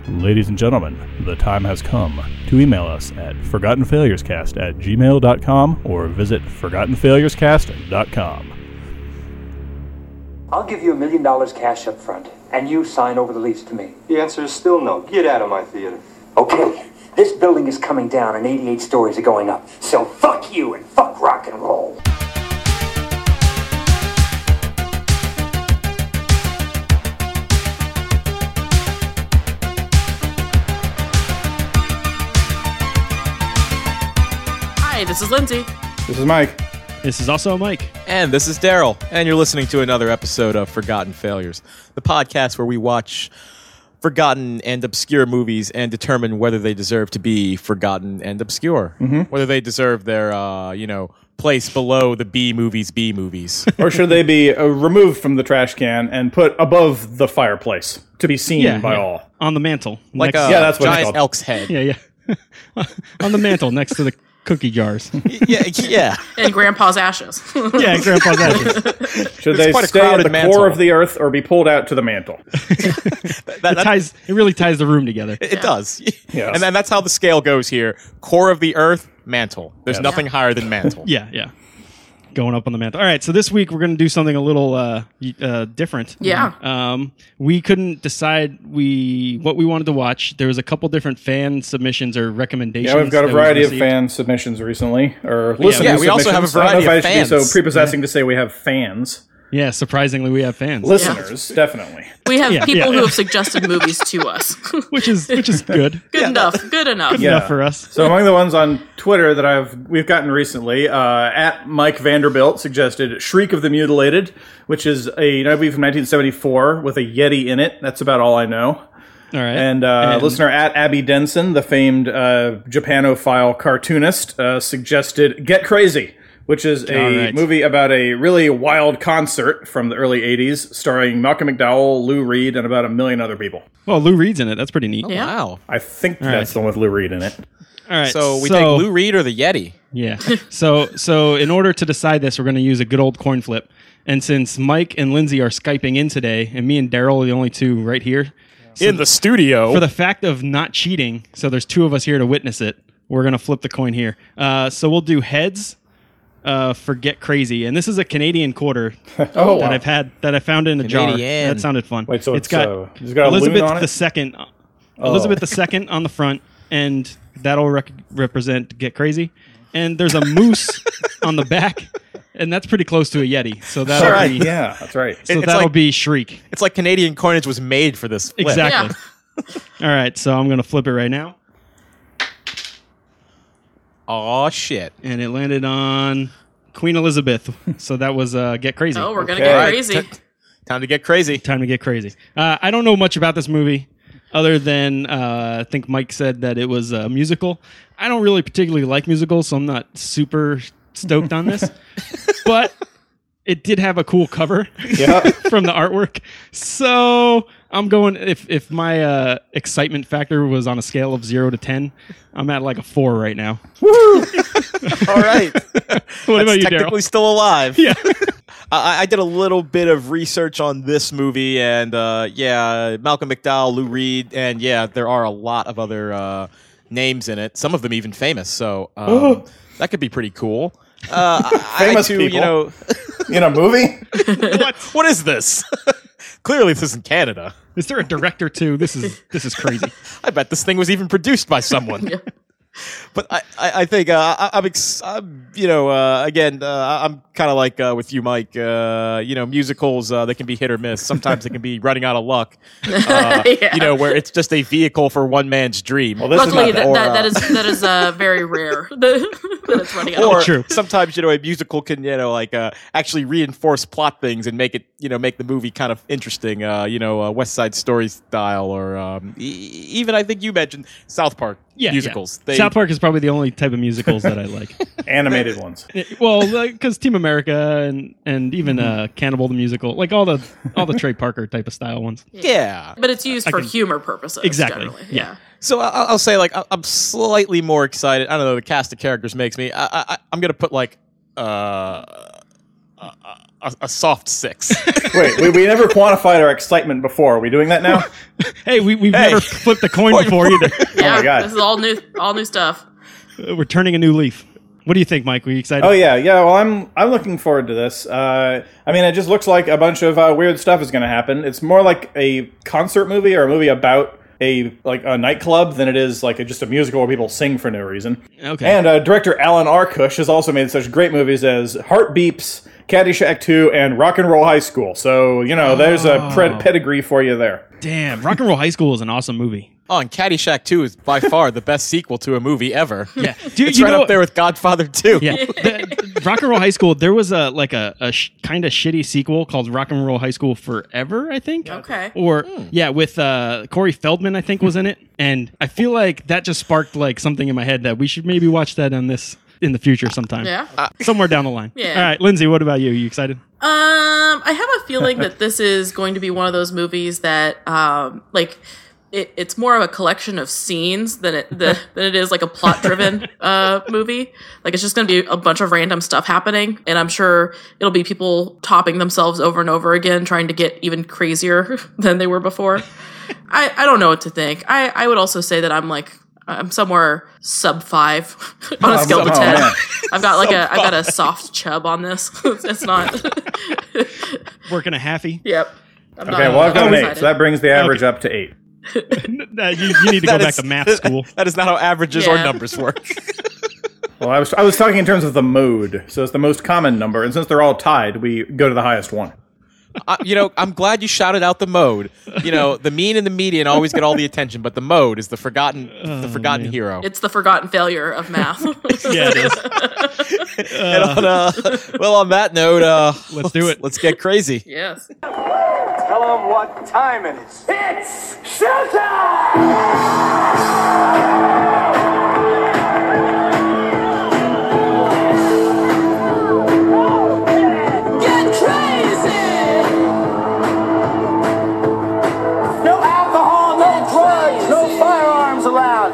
Ladies and gentlemen, the time has come to email us at forgottenfailurescast@gmail.com or visit forgottenfailurescast.com. I'll give you $1 million cash up front, and you sign over the lease to me. The answer is still no. Get out of my theater. Okay, this building is coming down and 88 stories are going up. So fuck you and fuck rock and roll. Hi, this is Lindsay. This is Mike. This is also Mike. And this is Daryl. And you're listening to another episode of Forgotten Failures, the podcast where we watch forgotten and obscure movies and determine whether they deserve to be forgotten and obscure. Mm-hmm. Whether they deserve their, place below the B movies. Or should they be removed from the trash can and put above the fireplace to be seen by all? On the mantle. Like next, a that's what it's giant called. elk's head. Yeah. On the mantle next to the cookie jars. Yeah. And Grandpa's ashes. Yeah, Grandpa's ashes. Should It's they quite a stay at crowded the mantle. core of the earth or be pulled out to the mantle? It really ties the room together. It does. Yes. And then that's how the scale goes here. Core of the earth, mantle. There's nothing higher than mantle. Yeah. Going up on the mantle. All right, so this week we're going to do something a little different. Yeah. We couldn't decide what we wanted to watch. There was a couple different fan submissions or recommendations. Yeah, we've got a that variety of received. fan submissions recently, or listener Yeah, we also have a submissions. variety I of don't know if I should be fans. so prepossessing to say we have fans. Yeah, surprisingly, we have fans. Listeners, definitely. We have people who yeah. have suggested movies to us. which is good. Good enough. Good enough. Yeah. Enough for us. So among the ones on Twitter that we've gotten recently, at Mike Vanderbilt suggested Shriek of the Mutilated, which is a movie from 1974 with a Yeti in it. That's about all I know. All right. And listener at Abby Denson, the famed Japanophile cartoonist, suggested Get Crazy, which is a movie about a really wild concert from the early 80s starring Malcolm McDowell, Lou Reed, and about 1 million other people. Well, Lou Reed's in it. That's pretty neat. Yeah. Wow. I think that's the one with Lou Reed in it. All right. So we take Lou Reed or the Yeti? Yeah. So in order to decide this, we're going to use a good old coin flip. And since Mike and Lindsay are Skyping in today, and me and Daryl are the only two right here, In the studio. for the fact of not cheating, so there's two of us here to witness it, we're going to flip the coin here. So we'll do heads for Get Crazy. And this is a Canadian quarter that I found in a jar. Canadian. That sounded fun. Wait, so it's got a loon Elizabeth on it? Elizabeth II on the front, and that'll represent Get Crazy. And there's a moose on the back, and that's pretty close to a Yeti. So that'll be Yeah, that's right. so It's that'll like- be Shriek. It's like Canadian coinage was made for this flip. Exactly. All right, so I'm going to flip it right now. Oh shit. And it landed on Queen Elizabeth. So that was Get Crazy. Oh, we're going to Okay. get All right. crazy. Time to get crazy. Time to get crazy. I don't know much about this movie other than I think Mike said that it was a musical. I don't really particularly like musicals, so I'm not super stoked on this. But it did have a cool cover from the artwork. So I'm going, if my excitement factor was on a scale of 0 to 10, I'm at like a 4 right now. All right. What about you, Technically Daryl? still alive. Yeah. I did a little bit of research on this movie, and Malcolm McDowell, Lou Reed, and there are a lot of other names in it. Some of them even famous. So that could be pretty cool. Famous people? In a movie? What is this? Clearly, this isn't Canada. Is there a director too? This is crazy. I bet this thing was even produced by someone. But I think I'm kind of like with you, Mike. Musicals they can be hit or miss. Sometimes they can be running out of luck. Where it's just a vehicle for one man's dream. Well, this Luckily, is not that is very rare that it's running out. Or True. sometimes a musical can actually reinforce plot things and make it make the movie kind of interesting. West Side Story style, or even I think you mentioned South Park musicals. Yeah. South Park is probably the only type of musicals that I like. animated ones. Well, because Team America and even Cannibal the Musical, like all the Trey Parker type of style ones. Yeah. But it's used for humor purposes. Exactly. Generally. Yeah. So I'll say I'm slightly more excited. I don't know. The cast of characters makes me. I'm gonna put a soft 6. Wait, we never quantified our excitement before. Are we doing that now? Hey, we've never flipped a coin before either. Yeah, my God. this is all new stuff. We're turning a new leaf. What do you think, Mike? Were you excited? Oh yeah. Well, I'm looking forward to this. I mean, it just looks like a bunch of weird stuff is going to happen. It's more like a concert movie or a movie about a nightclub than it is like just a musical where people sing for no reason. Okay. And director Alan Arkush has also made such great movies as Heart Beeps, Caddyshack 2, and Rock and Roll High School. So there's a pedigree for you there. Damn, Rock and Roll High School is an awesome movie. Oh, and Caddyshack 2 is by far the best sequel to a movie ever. Yeah, dude, It's right up there with Godfather 2. Yeah, Rock and Roll High School. There was a kind of shitty sequel called Rock and Roll High School Forever, I think. Okay. Or with Corey Feldman, I think was in it, and I feel like that just sparked like something in my head that we should maybe watch that on this in the future sometime. Yeah. Somewhere down the line. Yeah. All right, Lindsay, what about you? You excited? I have a feeling that this is going to be one of those movies that, it's more of a collection of scenes than it is like a plot-driven movie. Like, it's just going to be a bunch of random stuff happening, and I'm sure it'll be people topping themselves over and over again, trying to get even crazier than they were before. I don't know what to think. I would also say that I'm somewhere sub 5 on a scale of 10. man. I've got a soft chub on this. It's not. Working a halfie. Yep. I'm Okay, well I've got an 8, excited. so that brings the average up to 8. You need to go back to math school. That is not how averages or Yeah. numbers work. Well, I was talking in terms of the mode, so it's the most common number, and since they're all tied, we go to the highest one. I'm glad you shouted out the mode. The mean and the median always get all the attention, but the mode is the forgotten hero. It's the forgotten failure of math. Yeah, it is. And on that note, Let's do it. Let's get crazy. Yes. Tell them what time it is. It's showtime! Get crazy! No alcohol, no drugs, no firearms allowed.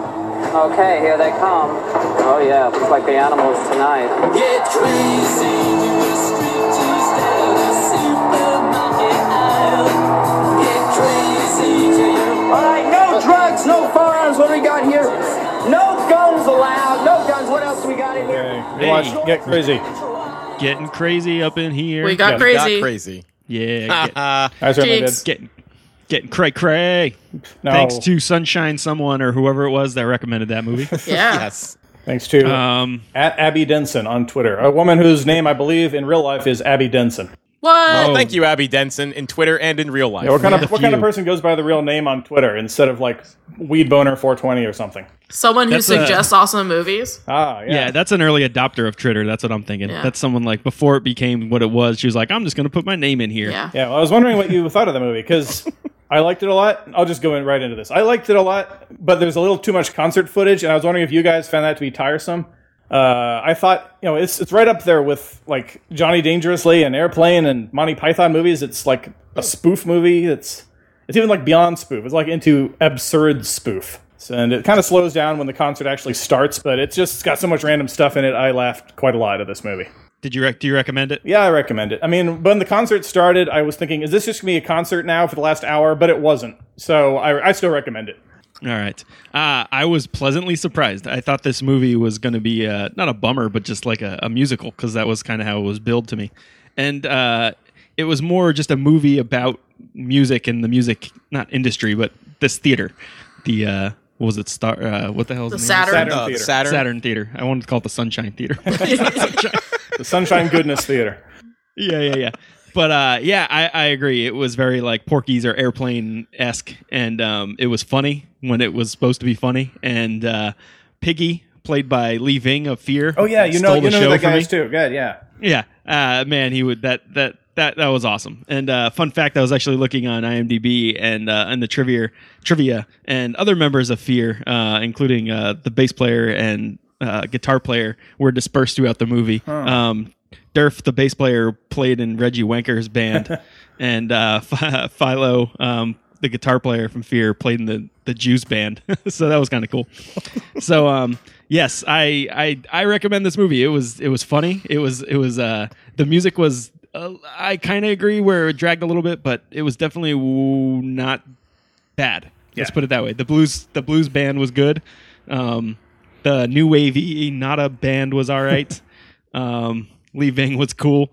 Okay, here they come. Oh yeah, looks like the animals tonight. Get crazy in the street Tuesday, the supermarket aisle. Get crazy till you. All right, no drugs, no firearms. What do we got here? No guns allowed. No guns. What else do we got in here? Okay, watch Get Crazy. Getting crazy up in here. We got Yeah, crazy. Got crazy. Yeah, I certainly Jinx. did. getting cray. No, Thanks to Sunshine someone or whoever it was that recommended that movie. Yeah. Yes. Thanks to at Abby Denson on Twitter, a woman whose name I believe in real life is Abby Denson. What? Oh, thank you, Abby Denson, in Twitter and in real life. Yeah, what kind of few. person goes by the real name on Twitter instead of like Weed Boner 420 or something? Someone who That's a- suggests awesome movies. Ah, Yeah, that's an early adopter of Twitter. That's what I'm thinking. Yeah. That's someone like before it became what it was. She was like, I'm just going to put my name in here. Yeah. Yeah, well, I was wondering what you thought of the movie because I liked it a lot. I'll just go in right into this. I liked it a lot, but there's a little too much concert footage, and I was wondering if you guys found that to be tiresome. I thought, it's right up there with like Johnny Dangerously and Airplane and Monty Python movies. It's like a spoof movie. It's even like beyond spoof. It's like into absurd spoof. And it kind of slows down when the concert actually starts, but it's got so much random stuff in it. I laughed quite a lot at this movie. Do you recommend it? Yeah, I recommend it. I mean, when the concert started, I was thinking, is this just going to be a concert now for the last hour? But it wasn't. So I still recommend it. All right. I was pleasantly surprised. I thought this movie was going to be not a bummer, but just like a musical, because that was kind of how it was billed to me. And it was more just a movie about music and the music, not industry, but this theater. The, what was it? What the hell is The the name? Saturn. Saturn Theater. Saturn Theater. I wanted to call it the Sunshine Theater. The Sunshine Goodness Theater. Yeah. But I agree. It was very like Porky's or Airplane-esque, and it was funny when it was supposed to be funny. And Piggy, played by Lee Ving of Fear. Oh yeah, you know stole the who show that for guy me. is too. Good, yeah. Yeah, man, he would that was awesome. And fun fact, I was actually looking on IMDb and the trivia and other members of Fear, including the bass player and guitar player, were dispersed throughout the movie. Durf, the bass player, played in Reggie Wanker's band, and Philo, the guitar player from Fear, played in the Juice band. So that was kind of cool. So yes, I recommend this movie. It was funny. It was the music was I kind of agree where it dragged a little bit, but it was definitely not bad. Let's put it that way. The blues band was good. The new wavy Nada band was all right. Lee Ving was cool.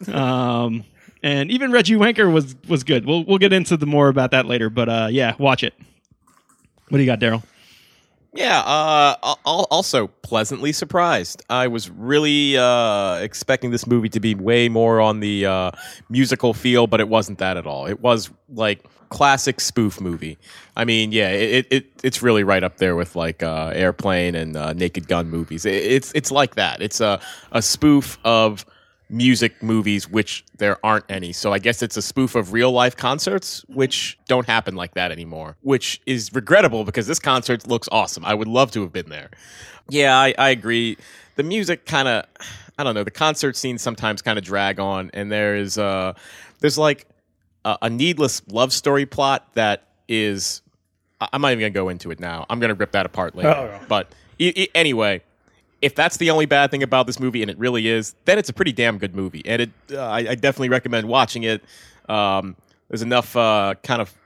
And even Reggie Wanker was good. We'll get into more about that later, but yeah, watch it. What do you got, Daryl? Yeah, also pleasantly surprised. I was really expecting this movie to be way more on the musical feel, but it wasn't that at all. It was like classic spoof movie. I mean, yeah, it's really right up there with like Airplane and Naked Gun movies. It's like that. It's a spoof of music movies, which there aren't any. So I guess it's a spoof of real life concerts, which don't happen like that anymore, which is regrettable because this concert looks awesome. I would love to have been there. Yeah, I agree. The music kind of, I don't know, the concert scenes sometimes kind of drag on, and there's like a needless love story plot that is, I'm not even going to go into it now. I'm going to rip that apart later. Oh. But anyway, if that's the only bad thing about this movie, and it really is, then it's a pretty damn good movie. And I definitely recommend watching it. There's enough kind of,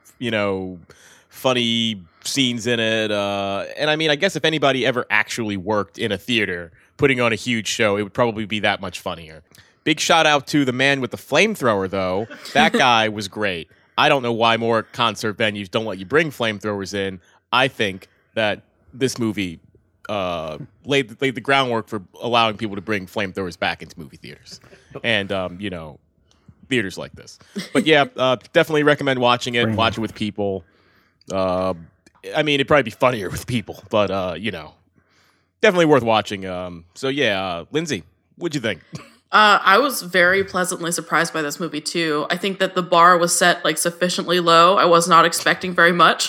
funny scenes in it. And I mean, I guess if anybody ever actually worked in a theater putting on a huge show, it would probably be that much funnier. Big shout out to the man with the flamethrower, though. That guy was great. I don't know why more concert venues don't let you bring flamethrowers in. I think that this movie laid the groundwork for allowing people to bring flamethrowers back into movie theaters and theaters like this. But yeah, definitely recommend watching it. Watch it with people. I mean, it'd probably be funnier with people, but definitely worth watching. So yeah, Lindsay, what'd you think? I was very pleasantly surprised by this movie too. I think that the bar was set like sufficiently low. I was not expecting very much.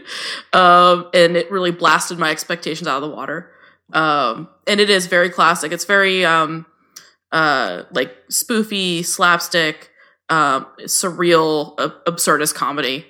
And it really blasted my expectations out of the water. And it is very classic. It's very like spoofy, slapstick, surreal, absurdist comedy.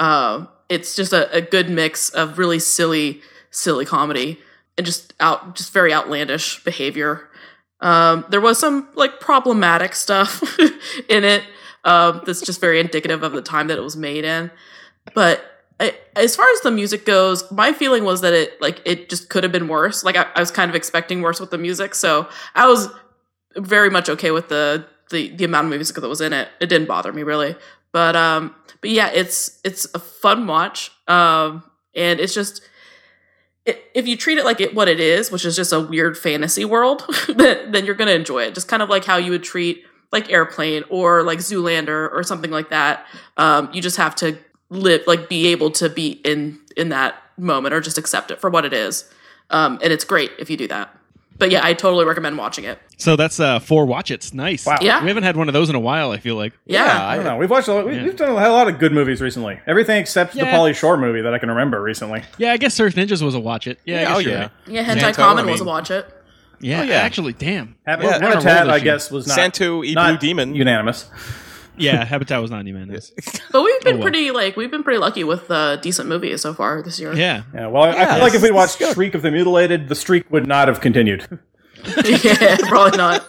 It's just a good mix of really silly comedy and just very outlandish behavior. There was some like problematic stuff in it that's just very indicative of the time that it was made in. But as far as the music goes, my feeling was that it just could have been worse. Like I was kind of expecting worse with the music, so I was very much okay with the amount of music that was in it. It didn't bother me really. But yeah, it's a fun watch. And it's just, if you treat it like what it is, which is just a weird fantasy world, then you're going to enjoy it. Just kind of like how you would treat like Airplane or like Zoolander or something like that. You just have to be able to be in that moment or just accept it for what it is. And it's great if you do that. But yeah, I totally recommend watching it. So that's 4 watch-its. Nice. Wow. Yeah. We haven't had one of those in a while, I feel like. Yeah. I don't know. We've watched we've done a lot of good movies recently. Everything except the Pauly Shore movie that I can remember recently. Yeah, I guess Surf Ninjas was a watch-it. Yeah, I guess you're right. Yeah, Hentai Common was a watch it. Yeah, actually, damn. Habitat, I guess, was not Santu E Blue Demon unanimous. Yeah, Habitat was not unanimous. But we've been pretty lucky with decent movies so far this year. Yeah. Well, I feel like if we'd watched Shriek of the Mutilated, the streak would not have continued. Yeah, probably not.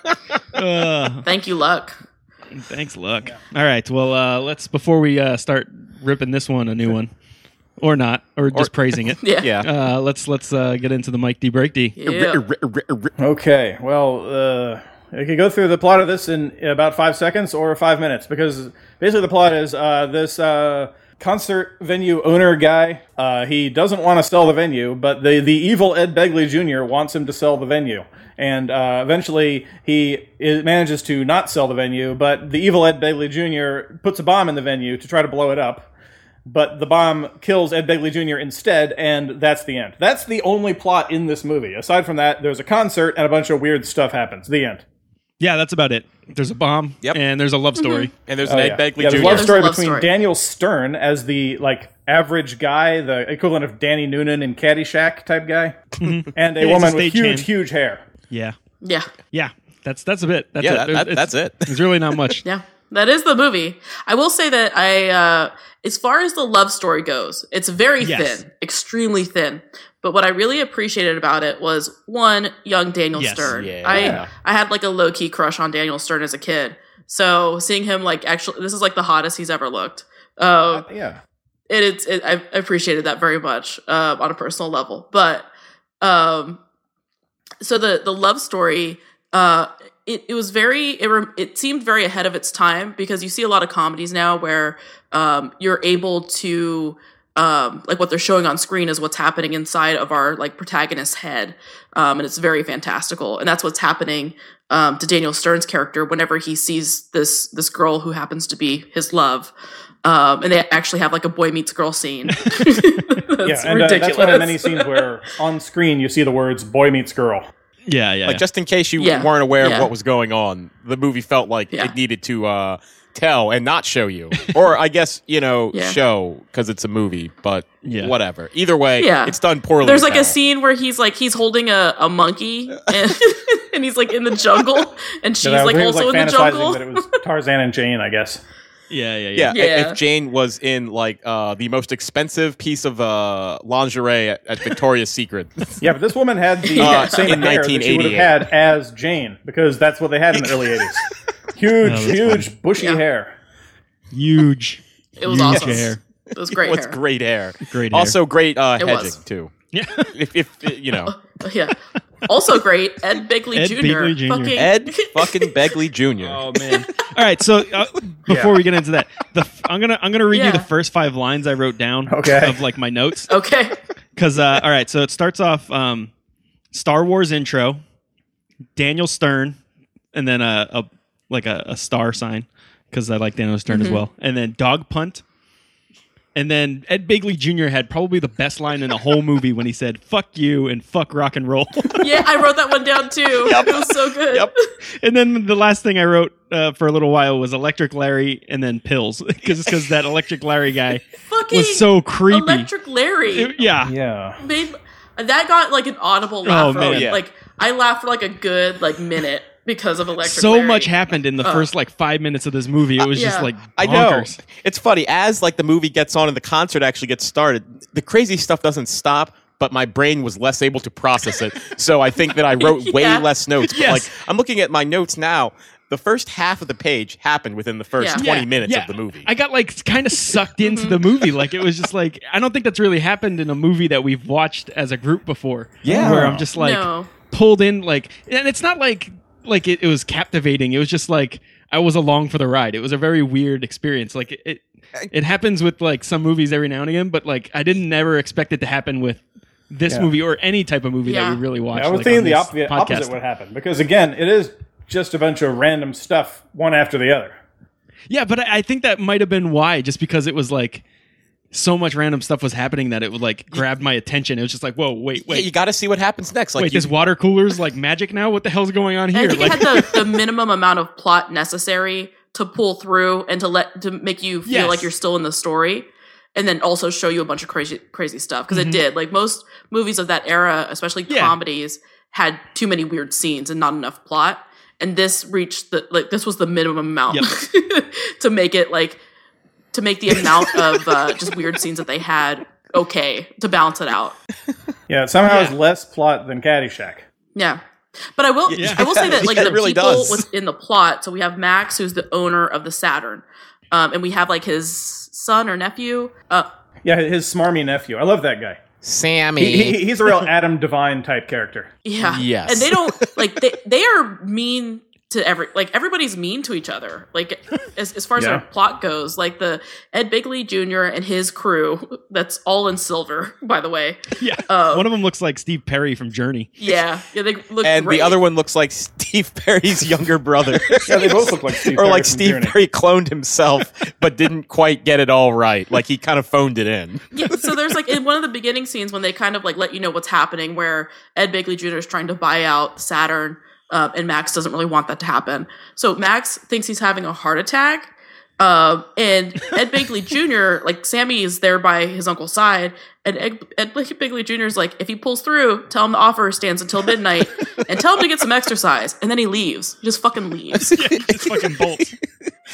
Thank you, Luck. Thanks, Luck. All right, well, let's, before we start ripping this one a new one, or not, or just praising it. Yeah. Let's get into the Mike D. Break D. Yeah. Okay, well, I could go through the plot of this in about 5 seconds or 5 minutes, because basically the plot is this concert venue owner guy, he doesn't want to sell the venue, but the evil Ed Begley Jr. wants him to sell the venue. And eventually he manages to not sell the venue, but the evil Ed Begley Jr. puts a bomb in the venue to try to blow it up. But the bomb kills Ed Begley Jr. instead, and that's the end. That's the only plot in this movie. Aside from that, there's a concert and a bunch of weird stuff happens. The end. Yeah, that's about it. There's a bomb, and there's a love story. And there's an Ed Begley Jr. There's a love story love between story. Daniel Stern as the average guy, the equivalent of Danny Noonan in Caddyshack type guy, and a he's woman a with stage hand. huge hair. Yeah. Yeah. Yeah, that's a bit. That's Yeah, it. that's it. There's really not much. Yeah. That is the movie. I will say that as far as the love story goes, it's very thin, extremely thin. But what I really appreciated about it was, one, young Daniel Stern. Yeah. I had like a low-key crush on Daniel Stern as a kid. So seeing him like actually, this is like the hottest he's ever looked. Yeah. I appreciated that very much on a personal level. But so the love story, it was it seemed very ahead of its time, because you see a lot of comedies now where you're able to like what they're showing on screen is what's happening inside of our like protagonist's head, and it's very fantastical, and that's what's happening to Daniel Stern's character whenever he sees this girl who happens to be his love. And they actually have like a boy meets girl scene. That's ridiculous. That's one of many scenes where on screen you see the words "boy meets girl." Yeah. Like, just in case you weren't aware of what was going on, the movie felt like it needed to tell and not show you. Or I guess, show, because it's a movie, but whatever. Either way, it's done poorly. There's like a scene where he's holding a monkey and, and he's like in the jungle, and she's like also in the jungle. But it was Tarzan and Jane, I guess. Yeah. If Jane was in like the most expensive piece of lingerie at Victoria's Secret. Yeah, but this woman had the same in hair that she would have had as Jane, because that's what they had in the early 80s. Huge bushy hair. Huge. It was huge awesome. Hair. It was great. It was hair. great hair. Great hair. Also great hedging was. too. Yeah. If you know. Yeah. Also great, Ed Begley Ed Jr. Begley Jr. Ed fucking Begley Jr. Oh man! All right, so before we get into that, I'm gonna read you the first 5 lines I wrote down of like my notes. Okay. Because all right, so it starts off Star Wars intro, Daniel Stern, and then a star sign, because I like Daniel Stern as well, and then dog punt. And then Ed Begley Jr. had probably the best line in the whole movie when he said, "Fuck you" and "fuck rock and roll." Yeah, I wrote that one down too. It was so good. Yep. And then the last thing I wrote for a little while was Electric Larry and then pills, because that Electric Larry guy Fucking was so creepy. Electric Larry. Yeah. That got like an audible laugh. Oh, man. Yeah. Like I laughed for like a good minute because of Electric So Larry. much happened in the first 5 minutes of this movie. It was just like bonkers. I know. It's funny. As the movie gets on and the concert actually gets started, the crazy stuff doesn't stop, but my brain was less able to process it. So I think that I wrote way less notes. Yes. But I'm looking at my notes now. The first half of the page happened within the first 20 minutes of the movie. I got kind of sucked into the movie. It was just I don't think that's really happened in a movie that we've watched as a group before. Yeah. Where I'm just No. pulled in, and it's not like it was captivating. It was just I was along for the ride. It was a very weird experience. It happens with some movies every now and again, but I didn't never expect it to happen with this movie or any type of movie that we really watch. I was thinking the opposite would happen, because again, it is just a bunch of random stuff one after the other. Yeah, but I think that might have been why, just because it was so much random stuff was happening that it would grab my attention. It was just whoa, wait. Yeah, you got to see what happens next. Wait, this water cooler's magic now? What the hell's going on here? I think it had the minimum amount of plot necessary to pull through and to make you feel like you're still in the story, and then also show you a bunch of crazy stuff, because it did. Most movies of that era, especially comedies, had too many weird scenes and not enough plot. And this reached this was the minimum amount to make it to make the amount of just weird scenes that they had to balance it out. Yeah, it somehow has less plot than Caddyshack. Yeah. But I will say that the really people does. within the plot, so we have Max, who's the owner of the Saturn, and we have his son or nephew. Yeah, his smarmy nephew. I love that guy. Sammy. He's a real Adam Devine type character. Yeah. Yes. And they don't they are mean to everybody's mean to each other. As far as our plot goes, the Ed Begley Jr. and his crew, that's all in silver, by the way. Yeah. One of them looks like Steve Perry from Journey. Yeah. Yeah, they look And great. the other one looks like Steve Perry's younger brother. Yeah, they both look like Steve Or Perry like from Steve Journey. Perry cloned himself, but didn't quite get it all right. He kind of phoned it in. Yeah, so there's in one of the beginning scenes when they kind of let you know what's happening, where Ed Begley Jr. is trying to buy out Saturn, and Max doesn't really want that to happen. So Max thinks he's having a heart attack, and Ed Begley Jr., Sammy is there by his uncle's side, and Ed Begley Jr. is if he pulls through, tell him the offer stands until midnight, and tell him to get some exercise, and then he leaves. He just fucking leaves. Just fucking bolts.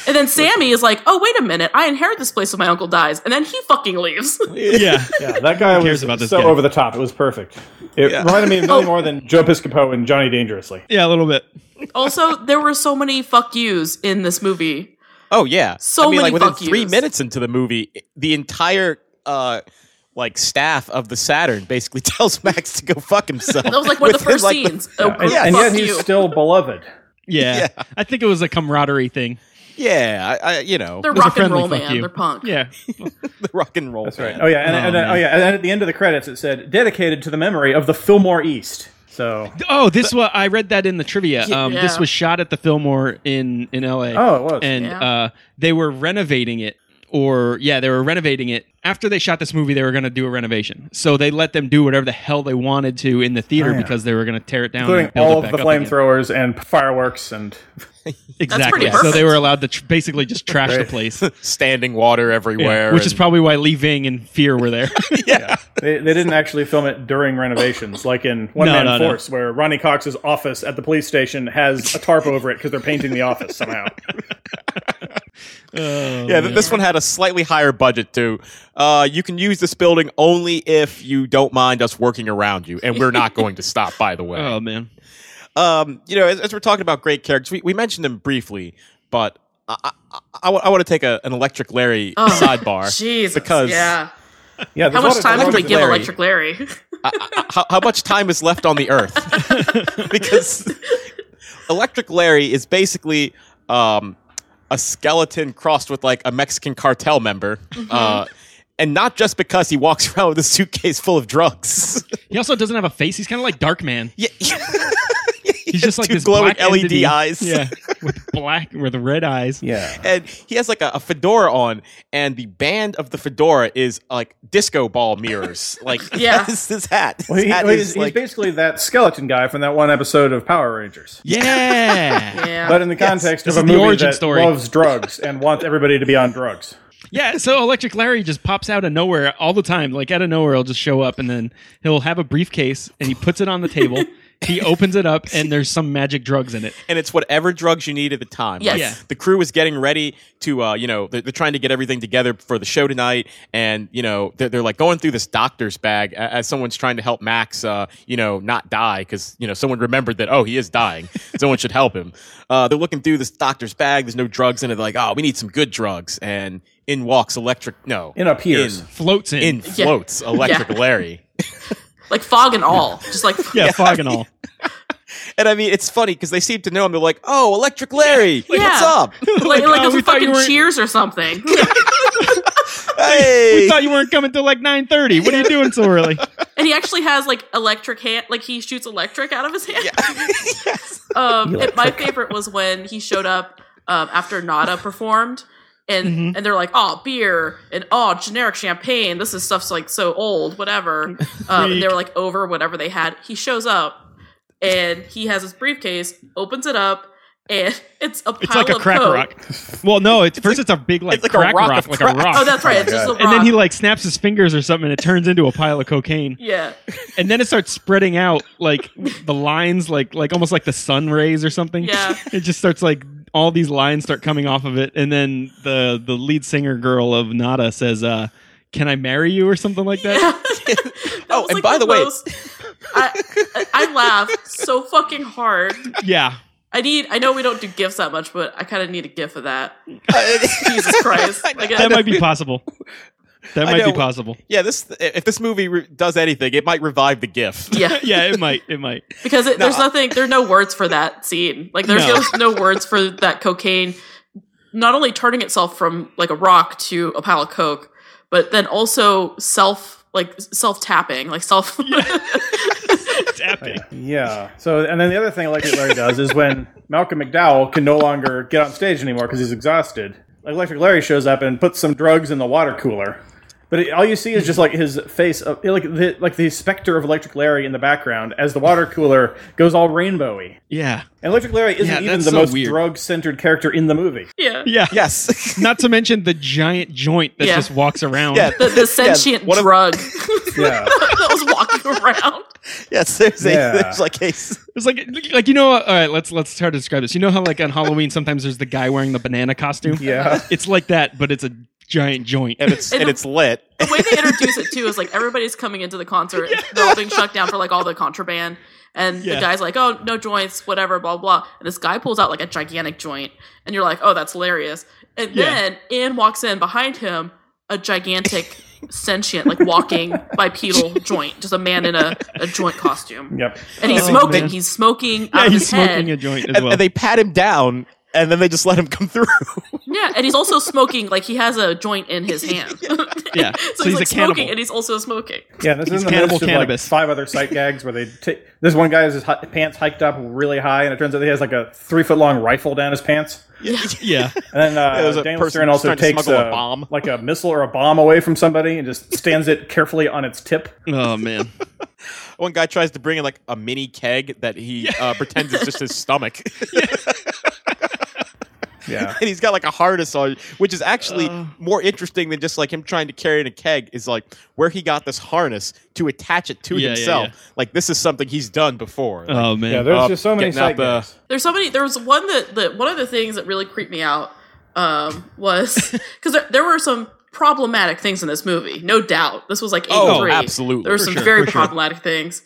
And then Sammy is like, oh, wait a minute, I inherit this place when my uncle dies. And then he fucking leaves. Yeah. Yeah, that guy was about this so guy? over the top. It was perfect. It reminded me of nothing more than Joe Piscopo and Johnny Dangerously. Yeah, a little bit. Also, there were so many fuck yous in this movie. Oh yeah. So many within fuck 3 yous. minutes into the movie, the entire staff of the Saturn basically tells Max to go fuck himself. That was like one of the Within, first like, scenes. And Fuck yet he's you. still beloved. Yeah. I think it was a camaraderie thing. Yeah, I you know, They're It was a rock and friendly roll, fuck man. you. They're punk. Yeah. the rock and roll. That's right. Oh yeah, and then at the end of the credits it said dedicated to the memory of the Fillmore East. So Oh, I read that in the trivia. Yeah. This was shot at the Fillmore in LA. Oh, it was. And Yeah. they were renovating it. They were renovating it. After they shot this movie, they were going to do a renovation. So they let them do whatever the hell they wanted to in the theater because they were going to tear it down. including and build all it of back the up again. faireworks and fireworks and Exactly. pretty So they perfect. were allowed to basically just trash the place. Standing water everywhere, Which is and- probably why Lee Ving and Fear were there. they didn't actually film it during renovations, like in One Man no. Force, where Ronnie Cox's office at the police station has a tarp over it because they're painting the office somehow. This one had a slightly higher budget too. You can use this building only if you don't mind us working around you, and we're not going to stop. By the way, Oh, man. as we're talking about great characters, we mentioned them briefly, but I want to take an Electric Larry sidebar. Jesus. because yeah. Yeah, How much time can we give Larry. Electric Larry? how much time is left on the Earth? Because Electric Larry is basically a skeleton crossed with like a Mexican cartel member. And not just because he walks around with a suitcase full of drugs. He also doesn't have a face. He's kind of like Darkman. Yeah. He's just like two this glowing black entity. LED eyes. Yeah, with red eyes. Yeah. And he has like a fedora on, and the band of the fedora is like disco ball mirrors. Like, Yeah. that's his hat. Well, His hat is he's like, basically that skeleton guy from that one episode of Power Rangers. Yeah. Yeah. But in the context This of a is the movie origin that story. loves drugs and wants everybody to be on drugs. Yeah, so Electric Larry just pops out of nowhere all the time. Like out of nowhere, he'll just show up and then he'll have a briefcase and he puts it on the table. He opens it up and there's some magic drugs in it. and it's whatever drugs you need at the time. Yes. Like, Yeah. the crew is getting ready to, they're trying to get everything together for the show tonight, and they're like going through this doctor's bag as someone's trying to help Max, not die because someone remembered that he is dying. Someone should help him. They're looking through this doctor's bag. There's no drugs in it. They're like, we need some good drugs, and in walks In appears. Floats in. in floats Electric Yeah. Larry. Like fog and all. Just like Yeah, fog and all. And I mean, it's funny because they seem to know him. They're like, Electric Larry, Yeah. what's up? like it we was thought you fucking weren't- Cheers or something. Hey. We thought you weren't coming till like 9:30. What are you doing so early? And he actually has like electric hand, like he shoots electric out of his hand. And my favorite was when he showed up after Nada performed, and they're like, "Oh, beer and generic champagne. This is stuff's like so old, whatever." And they were like over whatever they had. He shows up and he has his briefcase, opens it up, and it's a pile It's like a of crack coke. rock. Well, no, it's a big like, it's like a crack rock rock, of like crack. a rock. Oh, that's right. It's just a rock. and then he like snaps his fingers or something, and it turns into a pile of cocaine. yeah. And then it starts spreading out like the lines, like almost like the sun rays or something. Yeah. It just starts like all these lines start coming off of it, and then the lead singer girl of Nada says, "Can I marry you?" or something like that. That was, and by the way- I laughed so fucking hard. Yeah. I know we don't do gifs that much, but I kind of need a gif of that. Jesus Christ. Like, That might be possible. That might know. be possible. Yeah, if this movie does anything, it might revive the GIF. yeah. Yeah, it might. It might. Because there are no words for that scene. Like, there's no words for that cocaine not only turning itself from, like, a rock to a pile of coke, but then also self-tapping, like self... Tapping. Yeah. So, and then the other thing Electric Larry does is when Malcolm McDowell can no longer get on stage anymore because he's exhausted, Electric Larry shows up and puts some drugs in the water cooler. But all you see is just like his face, like the specter of Electric Larry in the background as the water cooler goes all rainbowy. Yeah. And Electric Larry isn't even that's the so most weird. drug-centered character in the movie. Yeah. Yeah. Yes. Not to mention the giant joint that Yeah. just walks around. Yeah. The sentient one of- drug Yeah. that was walking around. Yes, there's Yeah. there's like a It's like you know. All right, let's try to describe this. You know how like on Halloween sometimes there's the guy wearing the banana costume. Yeah. It's like that, but it's a giant joint. and it's lit. The way they introduce it too is like everybody's coming into the concert. They're all being shut down for like all the contraband. And Yeah. the guy's like, oh, no joints, whatever, blah, blah. And this guy pulls out like a gigantic joint. And you're like, oh, that's hilarious. And Yeah. then in walks in behind him a gigantic sentient, like walking bipedal joint. Just a man in a joint costume. Yep. And he's Oh, smoking. man. He's smoking Yeah, out of he's his smoking head. a joint as And, well. and they pat him down, and then they just let him come through. Yeah, and he's also smoking, like he has a joint in his hand. Yeah, so, so he's he's like a smoking cannibal. and he's also smoking. Yeah, this is in the cannibal midst of like cannabis. 5 other sight gags where they take this one guy has his pants hiked up really high, and it turns out he has like a 3-foot-long rifle down his pants. Yeah. And then was a Daniel person Stern also trying to takes smuggle a bomb. like a missile or a bomb away from somebody and just stands it carefully on its tip. Oh man. One guy tries to bring in like a mini keg that he pretends is just his stomach. Yeah. And he's got like a harness on, which is actually more interesting than just like him trying to carry in a keg. Is like where he got this harness to attach it to Yeah, yeah, himself. yeah. Like this is something he's done before. Like, Oh man. Yeah, there's just so many getting out sight the- gags. There's so many. There was one that one of the things that really creeped me out was because there were some problematic things in this movie, no doubt. This was like 83. Oh, absolutely. There were For some sure, very for sure. problematic things.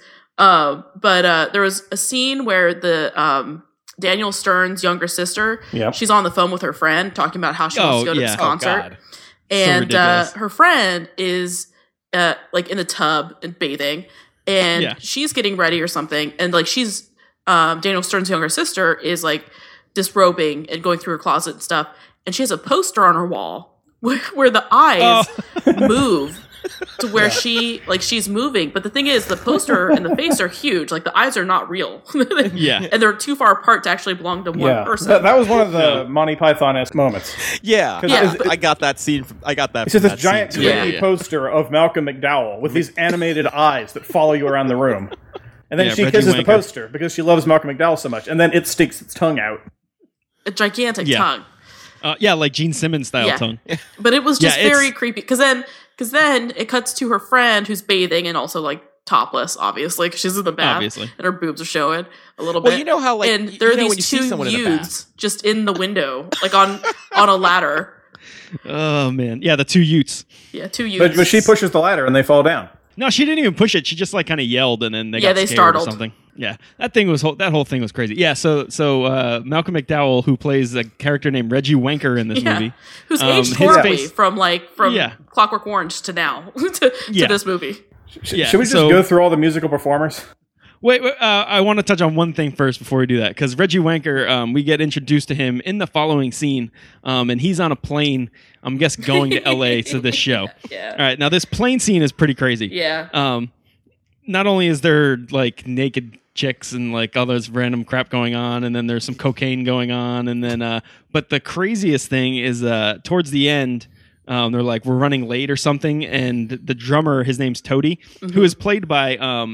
But there was a scene where the Daniel Stern's younger sister, Yep. she's on the phone with her friend talking about how she wants to go to yeah. this Oh, concert. God. And ridiculous. her friend is like in the tub and bathing, and Yeah. she's getting ready or something, and like she's Daniel Stern's younger sister is like disrobing and going through her closet and stuff, and she has a poster on her wall where the eyes move to where she's moving, but the thing is the poster and the face are huge, like the eyes are not real. Yeah. And they're too far apart to actually belong to one Yeah, person. that was one of the Monty Python-esque moments. Yeah, Yeah. I got that scene. I got that. It's just from this that giant scene, too. 3D Yeah. poster of Malcolm McDowell with these animated eyes that follow you around the room. And then Yeah, she Reggie kisses the Wanker. poster because she loves Malcolm McDowell so much. And then it sticks its tongue out. A gigantic Yeah. tongue. Yeah, like Gene Simmons style Yeah. tongue. But it was just Yeah, it's- very creepy because then it cuts to her friend who's bathing and also like topless, obviously, because she's in the bath Obviously. and her boobs are showing a little Well, bit. you know how, like, and you there are know when you these see two someone in a youths just in the window, like on a ladder. Oh man. Yeah, the two Utes. Yeah, two youths. But she pushes the ladder and they fall down. No, she didn't even push it. She just like kind of yelled and then they Yeah, got they scared startled. or something. Yeah, that whole thing was crazy. Yeah, so Malcolm McDowell, who plays a character named Reggie Wanker in this movie, who's his aged horribly face- from Yeah. Clockwork Orange to now to Yeah. this movie. Yeah, Should we just so- go through all the musical performers? Wait, I want to touch on one thing first before we do that, because Reggie Wanker, we get introduced to him in the following scene, and he's on a plane, I'm guessing going to LA to this show. Yeah. All right, now this plane scene is pretty crazy. Yeah. Not only is there like naked chicks and like all this random crap going on, and then there's some cocaine going on, and then but the craziest thing is towards the end, they're like, we're running late or something, and the drummer, his name's Toady, who is played by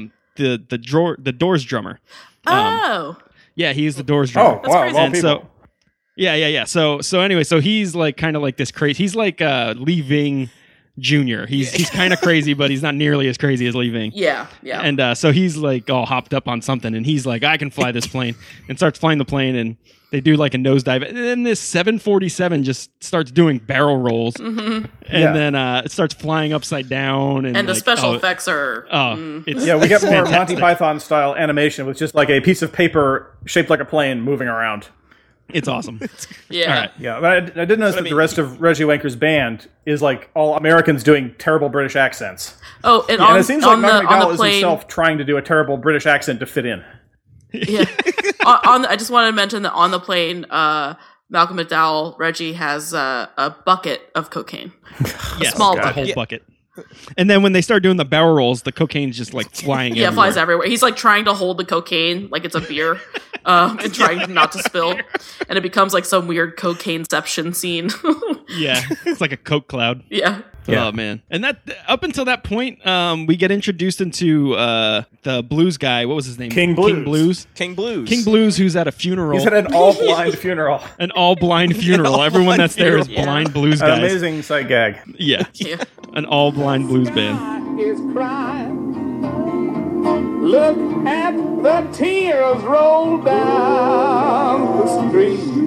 the Doors drummer. Oh. Yeah, he's the Doors drummer. Oh, wow, crazy. of all And people. so yeah. So anyway, so he's like kind of like this crazy. He's like Lee Ving Jr. He's kind of crazy, but he's not nearly as crazy as Lee Ving. Yeah. Yeah. And so he's like all hopped up on something, and he's like, I can fly this plane, and starts flying the plane, and they do like a nosedive, and then this 747 just starts doing barrel rolls, and Yeah. then it starts flying upside down, and and the like, special oh, effects are it's, Yeah, we get more fantastic. Monty Python style animation with just like a piece of paper shaped like a plane moving around. It's awesome. yeah. All right. Yeah, but I did notice that the rest of Reggie Wanker's band is like all Americans doing terrible British accents. Oh, and And it seems like on Malcolm the McDowell is plane, himself trying to do a terrible British accent to fit in. yeah. I just wanted to mention that on the plane, Malcolm McDowell, Reggie has a bucket of cocaine. Yes, small a bucket. whole bucket. And then when they start doing the barrel rolls, the cocaine's just like flying. Yeah, everywhere. flies everywhere. He's like trying to hold the cocaine like it's a beer. and trying not to spill, and it becomes like some weird cocaineception scene. Yeah, it's like a coke cloud. Yeah. Yeah. Oh man! And that up until that point, we get introduced into the blues guy. What was his name? King Blues. King Blues. King Blues, who's at a funeral. He's at an all-blind funeral. An all-blind funeral. Everyone that's there is blind blues An guys. amazing sight gag. Yeah, Yeah. an all-blind blues band. Is crying. Look at the tears roll down the street.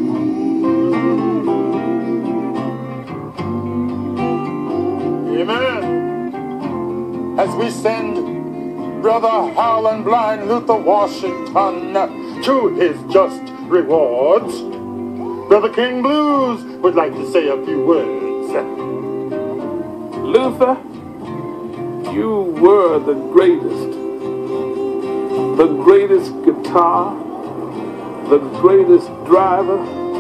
Amen. As we send Brother Harlan Blind Luther Washington to his just rewards, Brother King Blues would like to say a few words. Luther, you were the greatest guitar, the greatest driver,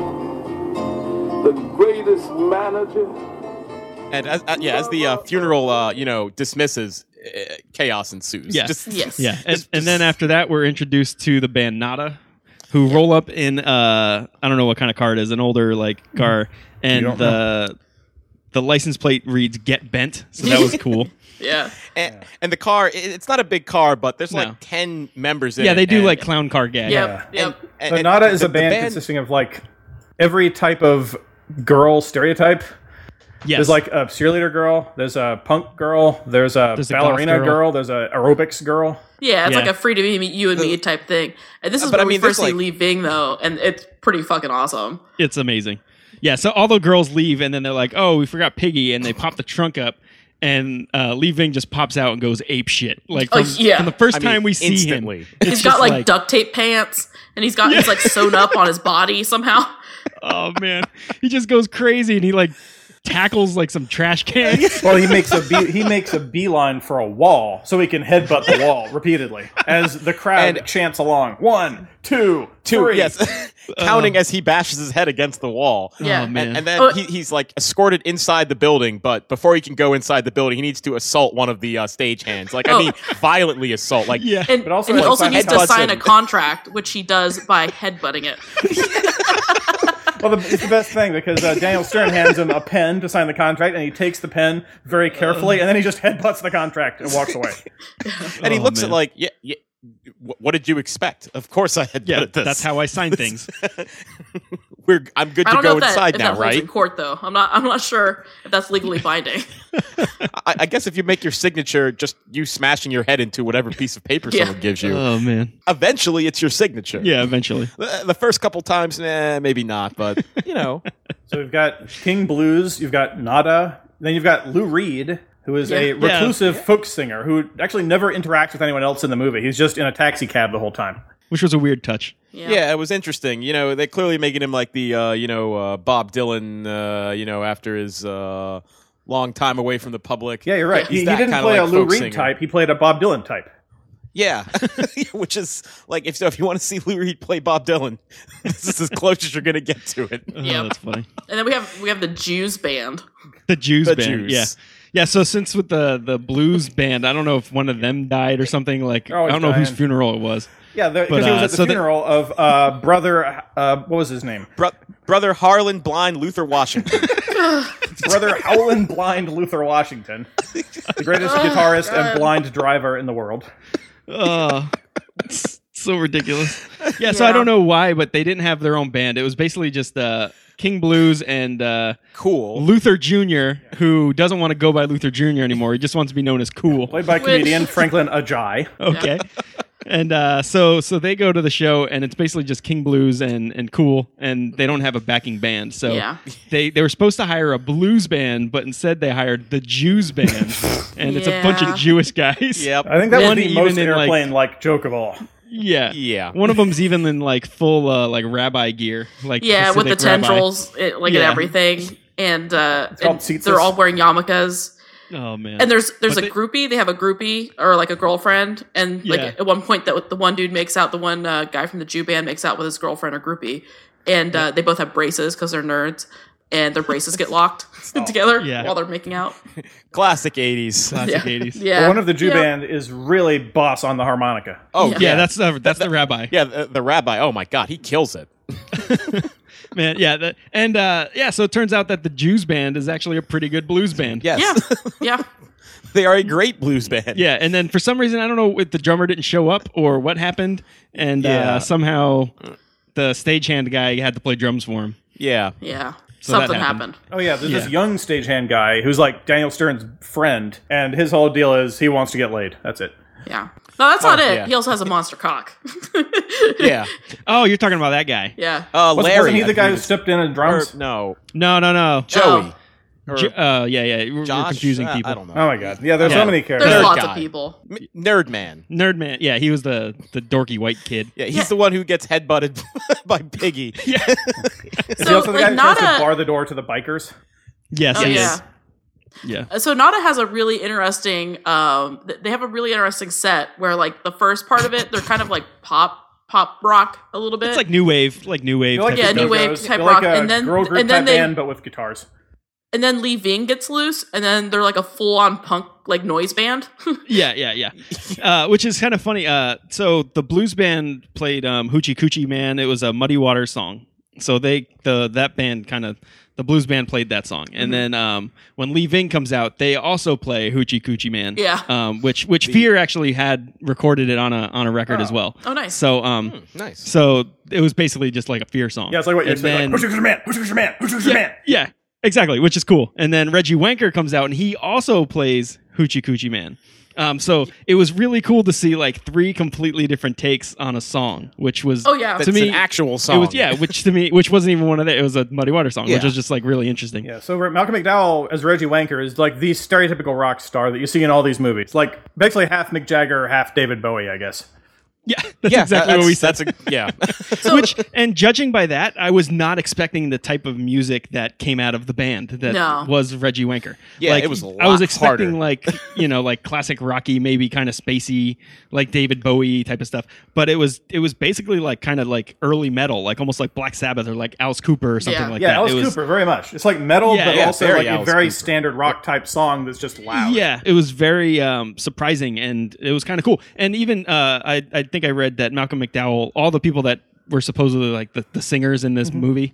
the greatest manager. And as the funeral, dismisses, chaos ensues. Yeah. Yes. Yeah, and then after that, we're introduced to the band Nada, who roll up in I don't know what kind of car it is, an older car, and don't the license plate reads "Get Bent," so that was cool. Yeah. And the car, it's not a big car, but there's No. like 10 members in Yeah, it. they do and- like clown car gag. Yep. Yep. and- So and Nada is the a band consisting of like every type of girl stereotype. Yes. There's like a cheerleader girl, there's a punk girl, there's a There's a goth ballerina girl. girl, there's a aerobics girl. Yeah, it's Yeah. like a free to be you and me type thing. And this is But where I we mean, there's first see like- Lee Ving though, and it's pretty fucking awesome. It's amazing. Yeah, so all the girls leave, and then they're like, "Oh, we forgot Piggy," and they pop the trunk up, and Lee Ving just pops out and goes ape shit. Like from, yeah. from the first I mean, time we see instantly. him, it's He's got just like duct tape pants, and he's like sewn up on his body somehow. oh man, he just goes crazy, and he like tackles like some trash cans. Well, he makes a beeline for a wall so he can headbutt the wall repeatedly as the crowd And- chants along. 1, 2, 3. Yes. Counting as he bashes his head against the wall. Yeah. Oh man, And then Oh. he's like escorted inside the building, but before he can go inside the building, he needs to assault one of the stagehands. Like, I Oh. mean, violently assault. Like, yeah. And, But also and he like also needs to headbutts sign a him. contract, which he does by headbutting it. Well, it's the best thing because Daniel Stern hands him a pen to sign the contract, and he takes the pen very carefully, and then he just headbutts the contract and walks away. and he Oh, looks man. at like, yeah. What did you expect? Of course I had Yeah, this. that's how I sign things. I'm good I to don't know go if that, inside if now, that holds right? in court though. I'm not sure if that's legally binding. I guess if you make your signature just you smashing your head into whatever piece of paper Yeah. someone gives you, Oh man, eventually it's your signature. yeah. Eventually, The first couple times, maybe not, but you know. So we've got King Blues, you've got Nada, then you've got Lou Reed, who is a Yeah. reclusive folk singer who actually never interacts with anyone else in the movie. He's just in a taxi cab the whole time. which was a weird touch. Yeah, it was interesting. You know, they're clearly making him like the, Bob Dylan, after his long time away from the public. Yeah, you're right. He's He that didn't kinda play like a Lou folk Reed singer. type. He played a Bob Dylan type. Yeah, which is like if you want to see Lou Reed play Bob Dylan, this is as close as you're gonna get to it. Oh, Yeah. that's funny. And then we have the Jews band. The Jews The band, Jews. yeah. Yeah, so since with the blues band, I don't know if one of them died or something. Like, They're I always don't know whose dying. funeral it was. Yeah, because But, he was at the so the- funeral of brother. What was his name? Brother Harlan Blind Luther Washington. Brother Howlin' Blind Luther Washington, the greatest guitarist and blind driver in the world. It's so ridiculous. Yeah, so I don't know why, but they didn't have their own band. It was basically just King Blues and Cool. Luther Jr., who doesn't want to go by Luther Jr. anymore. He just wants to be known as Cool. Played by comedian Franklin Ajay. Okay. And so they go to the show, and it's basically just King Blues and Cool, and they don't have a backing band. So Yeah. they were supposed to hire a blues band, but instead they hired the Jews band, and it's a bunch Yeah. of Jewish guys. Yep. I think that One was the even most in, like- airplane-like joke of all. Yeah. Yeah. One of them's even in like full like rabbi gear, like Yeah, with the Hasidic rabbi. tendrils, and Yeah. everything, and, called and tzitzis. they're all wearing yarmulkes. Oh man. And there's But a groupie. They have a groupie or like a girlfriend, and like Yeah. at one point, that the one dude makes out, the one guy from the Jew band makes out with his girlfriend or groupie, and they both have braces because they're nerds. and their braces get locked together Yeah. while they're making out. Classic 80s. Classic Yeah. 80s. Yeah. One of the Jew Yeah. band is really boss on the harmonica. Oh, Yeah. Yeah, that's the rabbi. Yeah, the rabbi. Oh my God, he kills it. Man, yeah, so it turns out that the Jews band is actually a pretty good blues band. Yes, Yeah. Yeah. they are a great blues band. Yeah, and then for some reason I don't know if the drummer didn't show up or what happened, and Yeah. somehow the stagehand guy had to play drums for him. Yeah. Yeah. So that Something happened. happened. Oh yeah, there's this Yeah. young stagehand guy who's like Daniel Stern's friend, and his whole deal is he wants to get laid. That's it. Yeah. No, that's not it. yeah. He also has a monster cock. Yeah. Oh, you're talking about that guy? Yeah. Larry. Wasn't he I the guy who believe stepped in and is- drums? or, no, No. Joey. Or Yeah. We're Josh. confusing people. I don't know. Oh my god. Yeah, there's Yeah. so many characters. There's Nerd lots guy. of people. Nerd man. Nerd man. Yeah, he was the dorky white kid. Yeah, he's the one who gets headbutted by Piggy. Is he So, also the like, guy who tries to Nada- bar the door to the bikers? Yes, Oh, he yeah. is. Yeah. So Nada has a really interesting. They have a really interesting set where, like, the first part of it, they're kind of like pop rock a little bit. It's like new wave. They're Type Yeah, of new stuff. wave Go-Go's. type They're like rock, a and then- girl group and then type they- band, but with guitars. and then Lee Ving gets loose, and then they're like a full on punk like noise band. Yeah. Which is kind of funny. So the blues band played Hoochie Coochie Man. It was a Muddy Waters song. So that band the blues band played that song. And then when Lee Ving comes out, they also play Hoochie Coochie Man. Yeah. Which Fear actually had recorded it on a record as well. Oh, nice. So Nice. so it was basically just like a Fear song. Yeah, it's like what you And expect. then- Like, who's your man? Who's your man? Who's your man? Yeah, exactly, which is cool. And then Reggie Wanker comes out and he also plays Hoochie Coochie Man. So it was really cool to see like 3 completely different takes on a song, which was Oh, yeah. to That's me an actual It song. was which wasn't even one of it. It was a Muddy Water song, which Yeah. was just like really interesting. Yeah, so Malcolm McDowell as Reggie Wanker is like the stereotypical rock star that you see in all these movies. Like basically half Mick Jagger, half David Bowie, I guess. Yeah, that's exactly what we said. Yeah. And judging by that, I was not expecting the type of music that came out of the band that No. was Reggie Wanker. Yeah, like, it was a I was lot expecting harder. like classic rocky, maybe kind of spacey, like David Bowie type of stuff. But it was basically like kind of like early metal, like almost like Black Sabbath or like Alice Cooper or something Yeah. like Yeah, that. Alice It was, Cooper, very much. It's like metal, Yeah, but yeah, also very like a Alice very Cooper. standard rock type song that's just loud. Yeah, it was very surprising, and it was kind of cool. And even I think I read that Malcolm McDowell, all the people that were supposedly like the singers in this movie,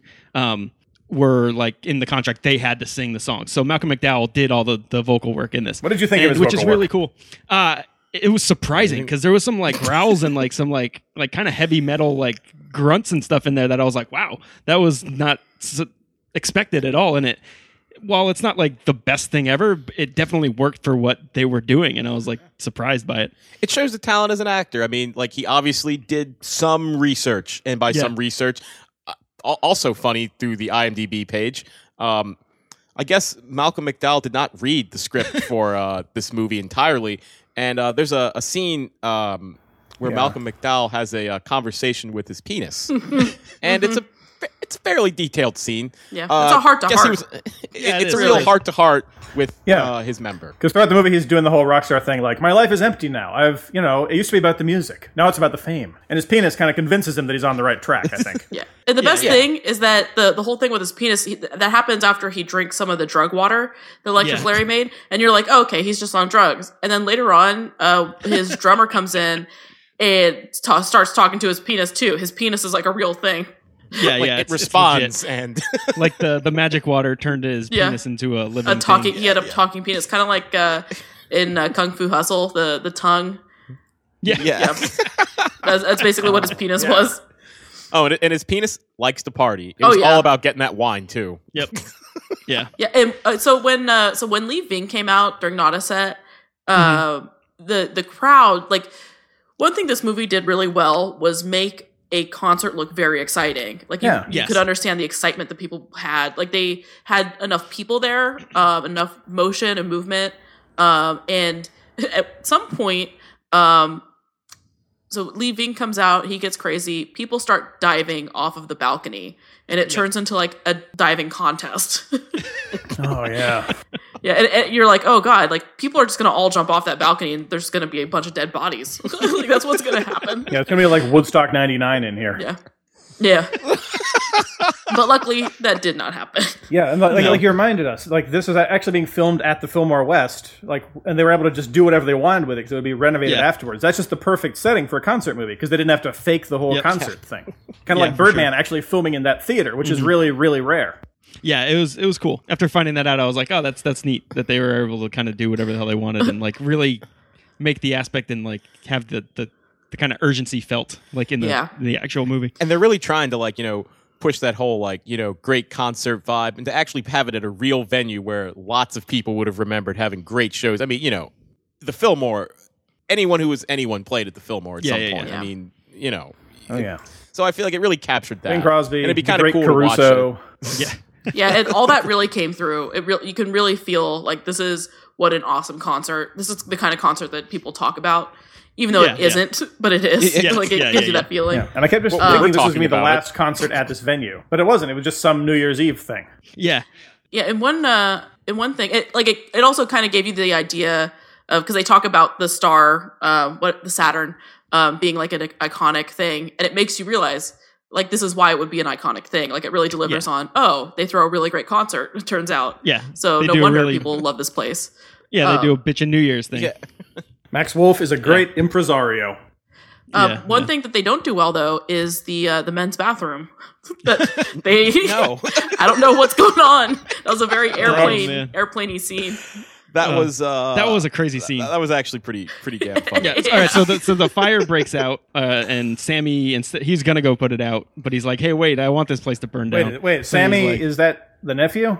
were like in the contract they had to sing the song. So Malcolm McDowell did all the vocal work in this. What did you think of his which vocal is really cool. It was surprising because there was some like growls and like some like kind of heavy metal like grunts and stuff in there that I was like, wow, that was not expected at all. And it, while it's not like the best thing ever, it definitely worked for what they were doing, and I was like surprised by it. It shows the talent as an actor. I mean, like he obviously did some research, and by Yeah. some research, also funny through the IMDb page. I guess Malcolm McDowell did not read the script for this movie entirely, and there's a scene where Malcolm McDowell has a conversation with his penis, and it's a fairly detailed scene. Yeah. It's a heart-to-heart. Yeah, It's it a is. real heart to heart with Yeah. his member. Because throughout the movie, he's doing the whole rock star thing, like, my life is empty now. It used to be about the music. Now it's about the fame. And his penis kind of convinces him that he's on the right track, I think. Yeah. And the best thing is that the whole thing with his penis, that happens after he drinks some of the drug water that Electric Yeah. Larry made. And you're like, oh, okay, he's just on drugs. And then later on, his drummer comes in and starts talking to his penis too. His penis is like a real thing. Yeah, Like, yeah, it responds, and like the magic water turned his Yeah. penis into a living A talking, thing. he had a talking penis, kind of like in Kung Fu Hustle, the tongue. Yeah, yeah. That's basically what his penis was. Oh, and his penis likes to party. It Oh, was yeah. all about getting that wine too. Yep. Yeah. Yeah, and so when Lee Ving came out during Nada Set, the crowd, like, one thing this movie did really well was make a concert look very exciting. Like you Yes. could understand the excitement that people had. Like they had enough people there, enough motion and movement, and at some point, so Lee Ving comes out, he gets crazy. People start diving off of the balcony, and it turns into like a diving contest. Oh, yeah. Yeah, and you're like, oh god, like people are just gonna all jump off that balcony, and there's gonna be a bunch of dead bodies. Like that's what's gonna happen. Yeah, it's going to be like Woodstock 99 in here. Yeah, yeah. But luckily, that did not happen. Yeah, and like you reminded us, like this was actually being filmed at the Fillmore West, and they were able to just do whatever they wanted with it because it would be renovated afterwards. That's just the perfect setting for a concert movie because they didn't have to fake the whole concert thing. Kind of like Birdman actually filming in that theater, which is really, really rare. Yeah, it was cool. After finding that out, I was like, oh, that's neat that they were able to kind of do whatever the hell they wanted and like really make the aspect and like have the kind of urgency felt like in the actual movie. And they're really trying to like, push that whole like, great concert vibe and to actually have it at a real venue where lots of people would have remembered having great shows. I mean, the Fillmore, anyone who was anyone played at the Fillmore at some point. Yeah. I mean, Oh yeah, So I feel like it really captured that. Bing Crosby, and it'd be the kind of great cool Caruso. to watch it. Yeah, and all that really came through. You can really feel like this is what an awesome concert. This is the kind of concert that people talk about, even though it isn't, but it is. Like it gives you that feeling. Yeah. And I kept just thinking this was going to be the last concert at this venue, but it wasn't. It was just some New Year's Eve thing. Yeah. Yeah, in one thing, it also kind of gave you the idea of, because they talk about the star, the Saturn, being like an iconic thing, and it makes you realize, like, this is why it would be an iconic thing. Like, it really delivers on, they throw a really great concert, it turns out. Yeah. So no wonder people love this place. Yeah, they do a bitchin' New Year's thing. Yeah. Max Wolf is a great impresario. One thing that they don't do well, though, is the men's bathroom. They No. I don't know what's going on. That was a very airplane-y scene. That was a crazy scene. That was actually pretty damn fun. Yeah. All right. So the fire breaks out, and Sammy he's gonna go put it out, but he's like, "Hey, wait! I want this place to burn down." Wait. So Sammy, like, is that the nephew?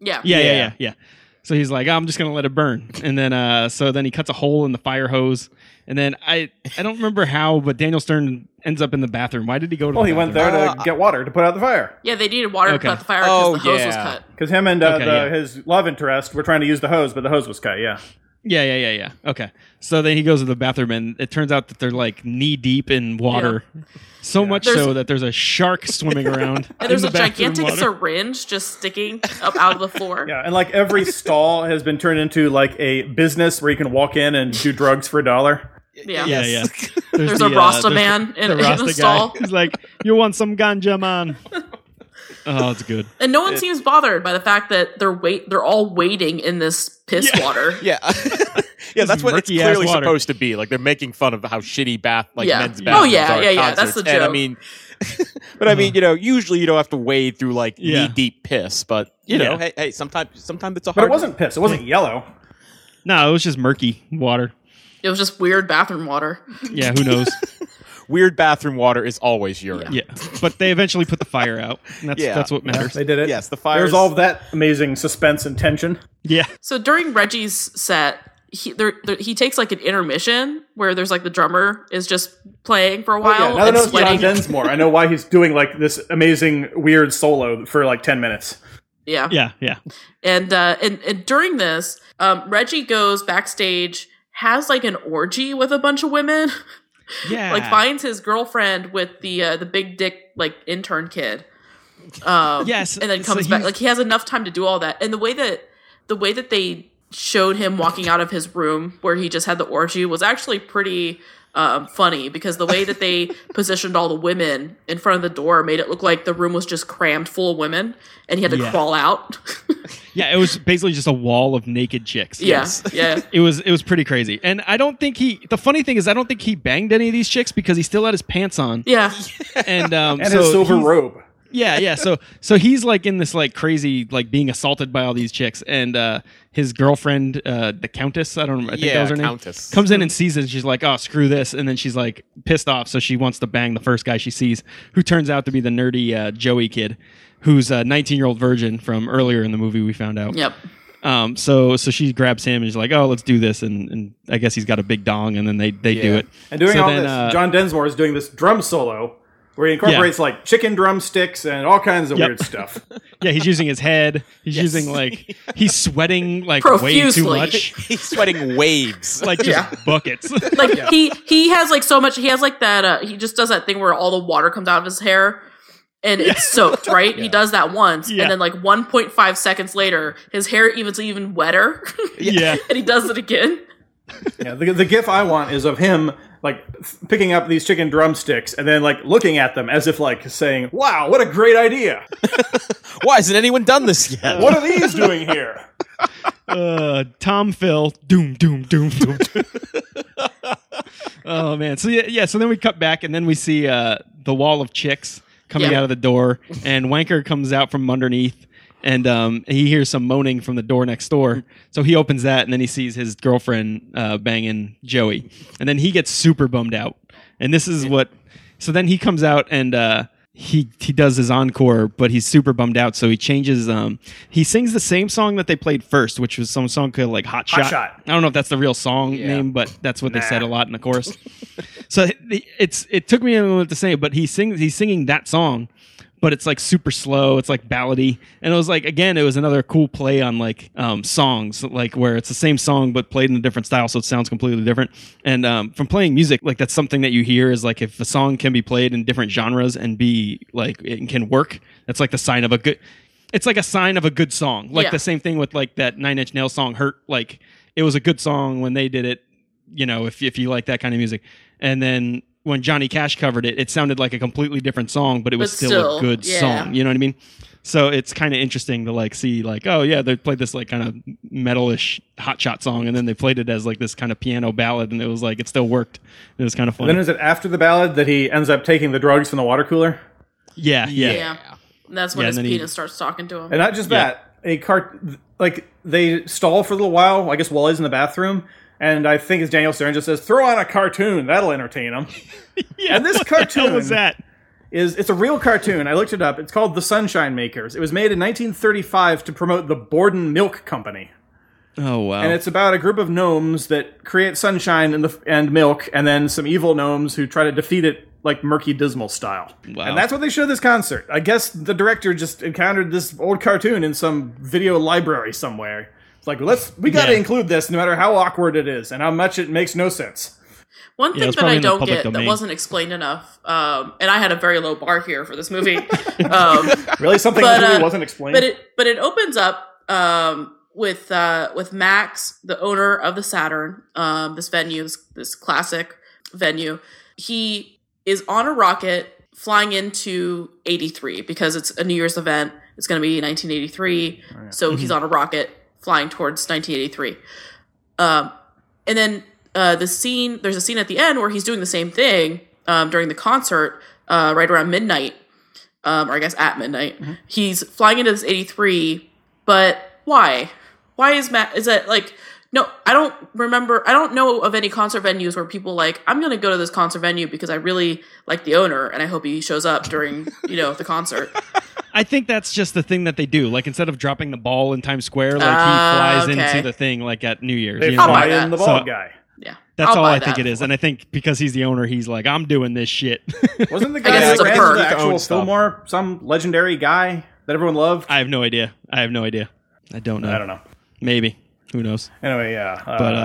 Yeah. So he's like, I'm just gonna let it burn, and then so then he cuts a hole in the fire hose, and then I don't remember how, but Daniel Stern ends up in the bathroom. Why did he go to? Well, the he bathroom? went there to get water to put out the fire. Yeah, they needed water to put out the fire because the hose was cut. Because him and his love interest were trying to use the hose, but the hose was cut. Yeah. Yeah. Okay. So then he goes to the bathroom, and it turns out that they're like knee deep in water. Yeah. So much so that there's a shark swimming around. And there's a gigantic water. syringe just sticking up out of the floor. Yeah, and like every stall has been turned into like a business where you can walk in and do drugs for $1. Yeah. Yeah. There's a Rasta man in the stall. He's like, "You want some ganja, man?" Oh, it's good. And no one seems bothered by the fact that they're all wading in this piss water. Yeah. Yeah, that's what it's clearly supposed to be. Like, they're making fun of how shitty men's bathrooms are at concerts. That's the joke. And I mean, but I mean, usually you don't have to wade through like knee-deep piss, but you know, hey, sometimes it's a hard. But it wasn't piss. It wasn't yellow. No, it was just murky water. It was just weird bathroom water. Yeah, who knows? Weird bathroom water is always urine. Yeah, but they eventually put the fire out. And that's what matters. They did it. Yes, the fire. There's all of that amazing suspense and tension. Yeah. So during Reggie's set, he takes like an intermission where there's like the drummer is just playing for a while. Now that I know John Densmore, I know why he's doing like this amazing weird solo for like 10 minutes. Yeah. And during this, Reggie goes backstage, has like an orgy with a bunch of women. Yeah. Like finds his girlfriend with the big dick like intern kid. Yes. And then comes back. Like he has enough time to do all that. And the way that they showed him walking out of his room where he just had the orgy was actually pretty funny, because the way that they positioned all the women in front of the door made it look like the room was just crammed full of women and he had to crawl out. Yeah, it was basically just a wall of naked chicks. Yeah. It was pretty crazy. And I don't think the funny thing is I don't think he banged any of these chicks because he still had his pants on. Yeah. And his silver robe. Yeah. So he's like in this like crazy, like being assaulted by all these chicks, and his girlfriend, the Countess, I think that was her name, Countess, comes in and sees it, and she's like, "Oh, screw this!" And then she's like pissed off, so she wants to bang the first guy she sees, who turns out to be the nerdy Joey kid, who's a 19-year-old virgin from earlier in the movie. We found out. Yep. So she grabs him and she's like, "Oh, let's do this," and I guess he's got a big dong, and then they do it. And doing all this, John Densmore is doing this drum solo, where he incorporates like chicken drumsticks and all kinds of weird stuff. Yeah, he's using his head. He's using like he's sweating like profusely. Way too much. He's sweating waves, like just buckets. Like he has like so much. He has like that. He just does that thing where all the water comes out of his hair. And it's soaked, right? He does that once, and then like 1.5 seconds later, his hair is even wetter. Yeah. And he does it again. Yeah, the gif I want is of him like picking up these chicken drumsticks and then like looking at them as if like saying, "Wow, what a great idea! Why hasn't anyone done this yet? What are these doing here?" Tom Phil, doom, doom, doom, doom. Oh man! So yeah. So then we cut back, and then we see the wall of chicks coming out of the door, and Wanker comes out from underneath, and he hears some moaning from the door next door. So he opens that, and then he sees his girlfriend banging Joey, and then he gets super bummed out. And this is what. So then he comes out and. He does his encore, but he's super bummed out, so he changes. He sings the same song that they played first, which was some song called like Hot Shot. I don't know if that's the real song name, but that's what they said a lot in the chorus. So it took me a moment to say it, but he's singing that song, but it's like super slow. It's like ballady, and it was like again, it was another cool play on like songs, like where it's the same song but played in a different style, so it sounds completely different. And from playing music, like that's something that you hear is like if a song can be played in different genres and be like it can work, that's like the sign of a good. It's like a sign of a good song. Like the same thing with like that Nine Inch Nails song "Hurt." Like it was a good song when they did it. You know, if you like that kind of music, and then. When Johnny Cash covered it, it sounded like a completely different song, but it was still a good song. You know what I mean? So it's kind of interesting to like see like, oh yeah, they played this like kind of metalish Hot Shot song, and then they played it as like this kind of piano ballad, and it was like it still worked. It was kind of fun. Then is it after the ballad that he ends up taking the drugs from the water cooler? Yeah. And that's when his penis starts talking to him. And not just that, like they stall for a little while. I guess Wally's in the bathroom. And I think as Daniel Stern just says, throw on a cartoon. That'll entertain them. And this cartoon was that? It's a real cartoon. I looked it up. It's called The Sunshine Makers. It was made in 1935 to promote the Borden Milk Company. Oh, wow. And it's about a group of gnomes that create sunshine and milk, and then some evil gnomes who try to defeat it like Murky Dismal style. Wow. And that's what they showed this concert. I guess the director just encountered this old cartoon in some video library somewhere. It's like, we got to include this no matter how awkward it is and how much it makes no sense. One thing that I don't get that wasn't explained enough, and I had a very low bar here for this movie. Really? Something that really wasn't explained? But it opens up with Max, the owner of the Saturn, this venue, this classic venue. He is on a rocket flying into 83 because it's a New Year's event. It's going to be 1983. Oh, yeah. So he's on a rocket flying towards 1983. And then there's a scene at the end where he's doing the same thing during the concert right around midnight, or I guess at midnight. Mm-hmm. He's flying into this 83, but why? Why is that like, no, I don't know of any concert venues where people like, I'm going to go to this concert venue because I really like the owner and I hope he shows up during, the concert. I think that's just the thing that they do. Like, instead of dropping the ball in Times Square, like, he flies into the thing, like, at New Year's. They fly in the ball guy. Yeah. That's all I think it is. And I think because he's the owner, he's like, I'm doing this shit. Wasn't the guy that ran the actual Fillmore some legendary guy that everyone loved? I have no idea. I don't know. I don't know. Maybe. Who knows? Anyway, yeah.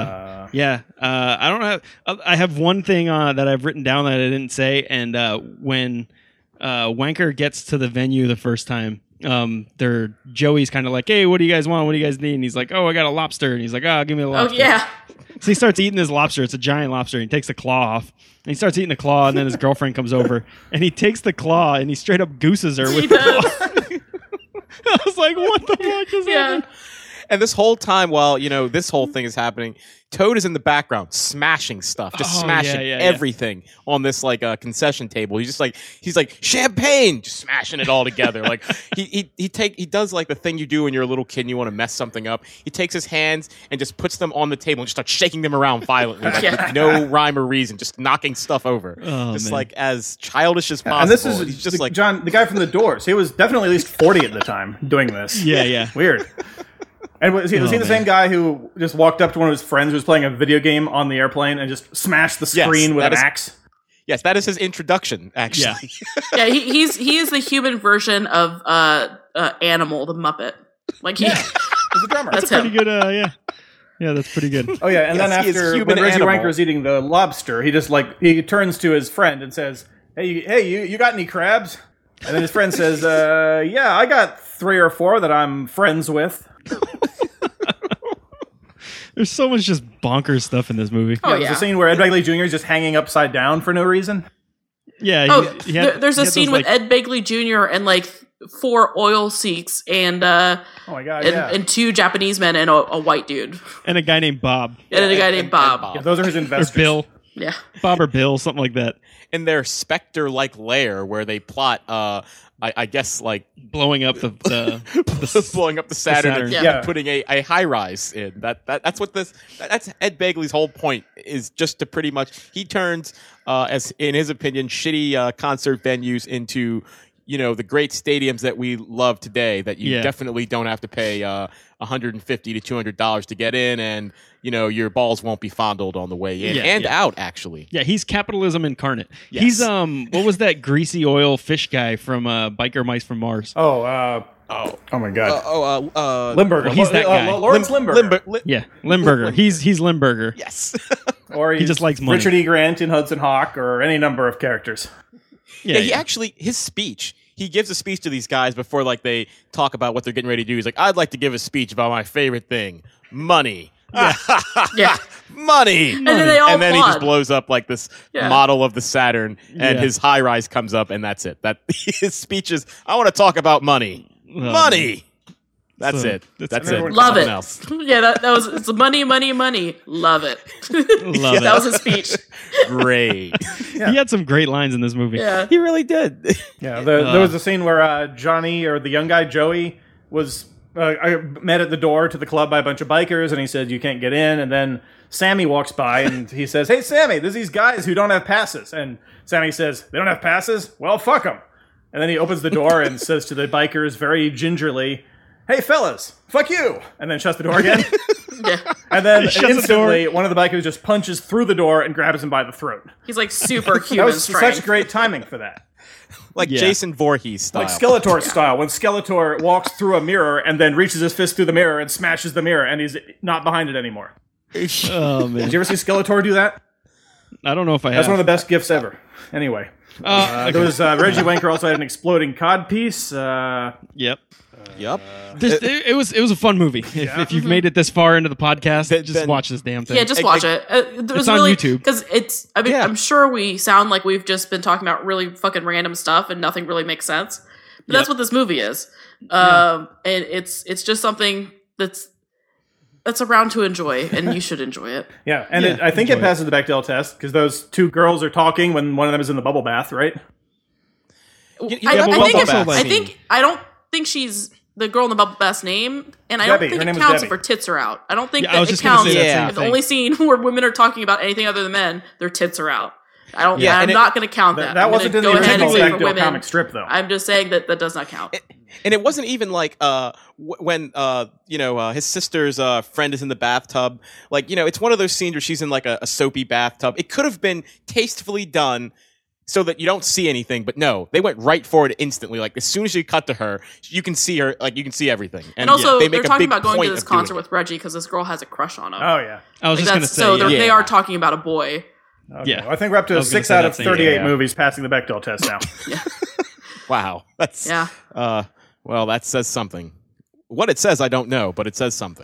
I don't have... I have one thing that I've written down that I didn't say, and when... Wanker gets to the venue the first time. Joey's kind of like, hey, what do you guys want? What do you guys need? And he's like, oh, I got a lobster. And he's like, oh, give me a lobster. Oh, yeah. So he starts eating his lobster. It's a giant lobster. And he takes the claw off. And he starts eating the claw. And then his girlfriend comes over. And he takes the claw and he straight up gooses her with the claw. I was like, what the fuck is happening? And this whole time while, this whole thing is happening, Toad is in the background smashing stuff, smashing everything on this like concession table. He's like champagne, just smashing it all together. Like he does like the thing you do when you're a little kid and you want to mess something up. He takes his hands and just puts them on the table and just starts shaking them around violently, with no rhyme or reason, just knocking stuff over, like as childish as possible. And this is he's just like John, the guy from The Doors. He was definitely at least 40 at the time doing this. Yeah. Weird. And was he the same guy who just walked up to one of his friends who was playing a video game on the airplane and just smashed the screen with an axe? Yes, that is his introduction, actually. Yeah, he is the human version of Animal, the Muppet. Like he's a drummer. That's pretty good. Yeah, that's pretty good. Oh yeah, and then after when Reggie Wanker's eating the lobster, he turns to his friend and says, "Hey, you got any crabs?" And then his friend says, "Yeah, I got 3 or 4 that I'm friends with." There's so much just bonkers stuff in this movie. Oh, There's yeah. a scene where Ed Begley Jr. is just hanging upside down for no reason. Yeah. Oh, there's a he had scene those, with like- Ed Begley Jr. and like 4 oil seeks and Oh my god, yeah. and 2 Japanese men and a white dude and a guy named Bob. and a guy named Bob. Yeah, those are his Or investors. Bill. Yeah. Bob or Bill, something like that. In their Spectre-like lair where they plot, I guess, like Blowing up the blowing up the Saturn, Saturn. and Yeah. putting a high rise in. That's what that's Ed Begley's whole point is, just to pretty much he turns as in his opinion shitty concert venues into the great stadiums that we love today that you definitely don't have to pay $150 to $200 to get in, and your balls won't be fondled on the way in out actually. Yeah, he's capitalism incarnate. Yes. He's what was that greasy oil fish guy from Biker Mice from Mars? Oh my god. Limburger. he's that guy. Lawrence Limburger. Yeah, Limburger. He's Limburger. Yes. Or He just likes money. Richard E. Grant in Hudson Hawk, or any number of characters. Yeah, he actually, his speech, he gives a speech to these guys before like they talk about what they're getting ready to do. He's like, I'd like to give a speech about my favorite thing, money. Yeah. Money. And then they all And then he just applaud. blows up like this Yeah. model of the Saturn, and Yeah. his high rise comes up, and that's it. That his speech is, I want to talk about money. Money. That's So, it. that's That's everyone- it. Love Nothing it. else. Yeah, that was it's money, money, money. Love it. Love it. That was his speech. Great. He had some great lines in this movie. Yeah. He really did. Yeah, there was a scene where Johnny, or the young guy Joey, was met at the door to the club by a bunch of bikers, and he said, "You can't get in." And then Sammy walks by, and he says, "Hey, Sammy, there's these guys who don't have passes." And Sammy says, "They don't have passes? Well, fuck them." And then he opens the door and says to the bikers very gingerly, "Hey, fellas, fuck you," and then shuts the door again. Yeah. And then He shuts the instantly, one of the bikers just punches through the door and grabs him by the throat. He's like superhuman That was strength. such great timing for that. Like Yeah. Jason Voorhees style. Like Skeletor style, when Skeletor walks through a mirror and then reaches his fist through the mirror and smashes the mirror, and he's not behind it anymore. Oh man, Did you ever see Skeletor do that? I don't know if I That's have. one of the best gifts ever. Anyway, there was Reggie Wanker also had an exploding cod piece. Yep. Yep. It was a fun movie. If you've made it this far into the podcast, just then- watch this damn thing. Yeah, just watch it. It was on really, YouTube. because it's. I mean, Yeah. I'm sure we sound like we've just been talking about really fucking random stuff and nothing really makes sense. But that's Yep. what this movie is. And it's just something that's around to enjoy, and you should enjoy it. Yeah, and I think it passes the Bechdel test because those two girls are talking when one of them is in the bubble bath, right? I don't think she's the girl in the bubble bath's name, and I Debbie. don't think Her name it is counts Debbie. if her tits are out. I don't think Yeah, I that was it just gonna counts say that same if the thing. only scene where women are talking about anything other than men, their tits are out. I don't. Yeah, I'm and not going to count that. That I'm wasn't gonna in the go ahead and original say for Bechdel women. comic strip, though. I'm just saying that does not count. And it wasn't even like when his sister's friend is in the bathtub. Like, it's one of those scenes where she's in like a soapy bathtub. It could have been tastefully done so that you don't see anything, but no, they went right for it instantly. Like, as soon as you cut to her, you can see her, like, you can see everything. And also, they they're make a talking big about going point to this of doing concert it. with Reggie because this girl has a crush on him. Oh yeah. I was Like, just going to that's- say. so yeah. they are talking about a boy. Okay. Yeah. Well, I think we're up to was gonna 6 say out that of same 38 thing. movies passing the Bechdel test now. Wow. That's, Yeah. well, that says something. What it says, I don't know, but it says something.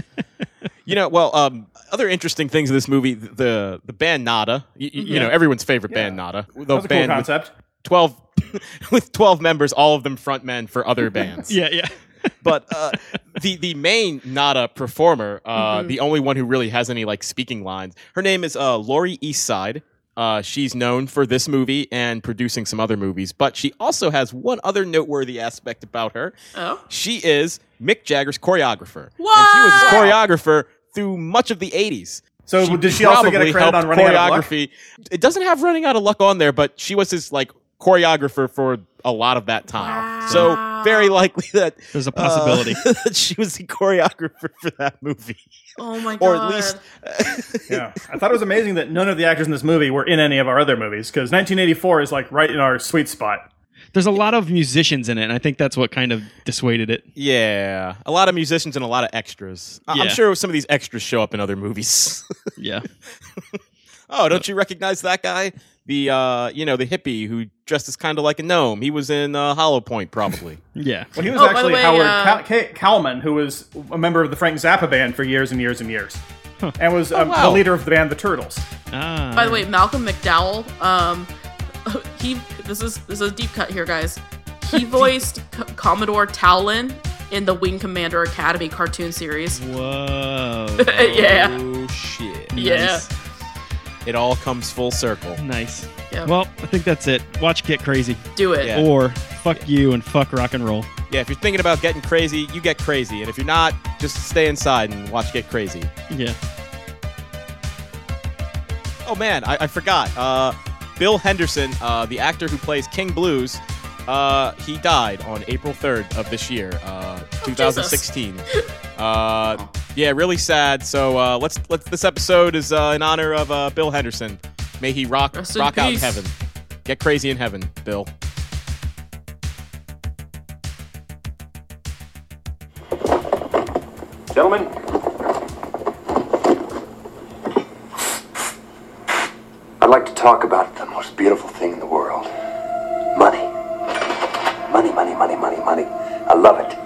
Other interesting things in this movie, the band Nada, everyone's favorite band Nada. The That was a cool band concept. with 12 members, all of them frontmen for other bands. Yeah. But the main Nada performer, the only one who really has any like speaking lines, her name is Laurie Eastside. She's known for this movie and producing some other movies, but she also has one other noteworthy aspect about her. Oh. She is Mick Jagger's choreographer. What? And she was his choreographer through much of the 80s. So did she also get a probably credit on helped Running Out of Luck? choreography. It doesn't have Running Out of Luck on there, but she was his like choreographer for a lot of that time. Wow. So very likely that There's a possibility. that she was the choreographer for that movie. Oh my god. Or at least Yeah, I thought it was amazing that none of the actors in this movie were in any of our other movies because 1984 is like right in our sweet spot. There's a lot of musicians in it, and I think that's what kind of dissuaded it. yeah, a lot of musicians and a lot of extras. I'm Yeah. sure some of these extras show up in other movies. Yeah. Oh, don't you recognize that guy? The the hippie who dressed as kind of like a gnome. He was in Hollow Point, probably. Yeah. Well, he was Oh, by the actually way, Howard Kalman, who was a member of the Frank Zappa band for years and years and years. and was the leader of the band The Turtles. By the way, Malcolm McDowell, this is a deep cut here, guys. He voiced Commodore Towlin in the Wing Commander Academy cartoon series. Whoa. Yeah. Oh, shit. Yeah. Nice. It all comes full circle. Nice. Yep. Well, I think that's it. Watch Get Crazy. Do it. Yeah. Or fuck you and fuck rock and roll. Yeah, if you're thinking about getting crazy, you get crazy. And if you're not, just stay inside and watch Get Crazy. Yeah. Oh, man, I forgot. Bill Henderson, the actor who plays King Blues, he died on April 3rd of this year, 2016. Yeah, really sad. So let's this episode is in honor of Bill Henderson. May he rock out in heaven. Get crazy in heaven, Bill. Gentlemen, I'd like to talk about the most beautiful thing in the world. Money. Money, money, money, money, money. I love it.